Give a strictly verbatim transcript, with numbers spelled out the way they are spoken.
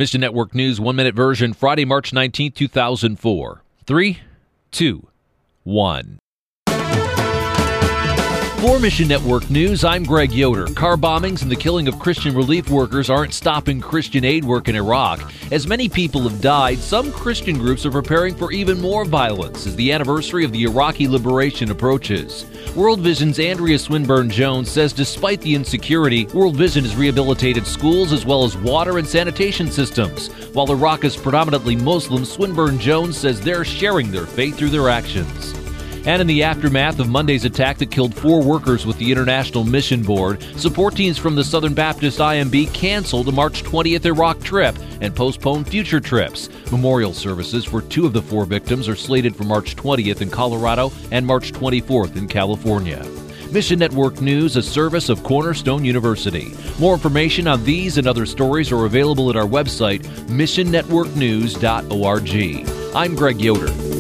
Mission Network News, one-minute version, Friday, March nineteenth, two thousand four. Three, two, one. For Mission Network News, I'm Greg Yoder. Car bombings and the killing of Christian relief workers aren't stopping Christian aid work in Iraq. As many people have died, some Christian groups are preparing for even more violence as the anniversary of the Iraqi liberation approaches. World Vision's Andrea Swinburne Jones says despite the insecurity, World Vision has rehabilitated schools as well as water and sanitation systems. While Iraq is predominantly Muslim, Swinburne Jones says they're sharing their faith through their actions. And in the aftermath of Monday's attack that killed four workers with the International Mission Board, support teams from the Southern Baptist I M B canceled a March twentieth Iraq trip and postponed future trips. Memorial services for two of the four victims are slated for March twentieth in Colorado and March twenty-fourth in California. Mission Network News, a service of Cornerstone University. More information on these and other stories are available at our website, mission network news dot org. I'm Greg Yoder.